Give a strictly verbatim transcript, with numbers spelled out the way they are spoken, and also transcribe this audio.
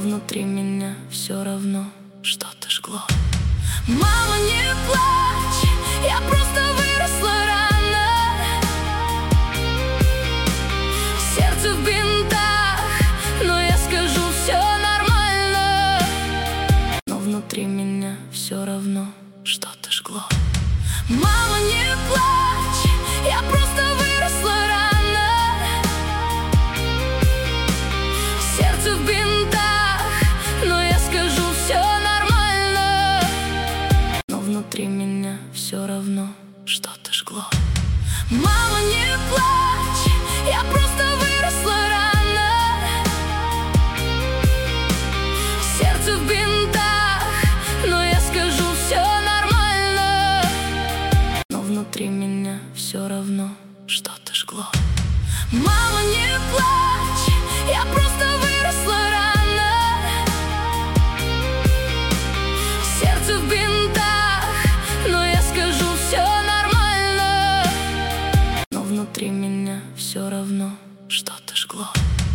внутри меня все равно что-то жгло. Мама, не плачь, я просто выросла рано. Сердце в бинтах, но я скажу, все нормально. Но внутри меня все равно что-то жгло. Мама, не плачь, я просто выросла рано. Сердце в бинтах, но я скажу, все нормально. Но внутри меня все равно что-то жгло. Мама, не плачь, я просто выросла рано. Сердце в бинтах, но я скажу, все нормально. Но внутри меня все равно что-то жгло. Мама, не плачь, я просто выросла рано. Сердце в бинтах, но я скажу, все нормально. Но внутри меня все равно что-то жгло.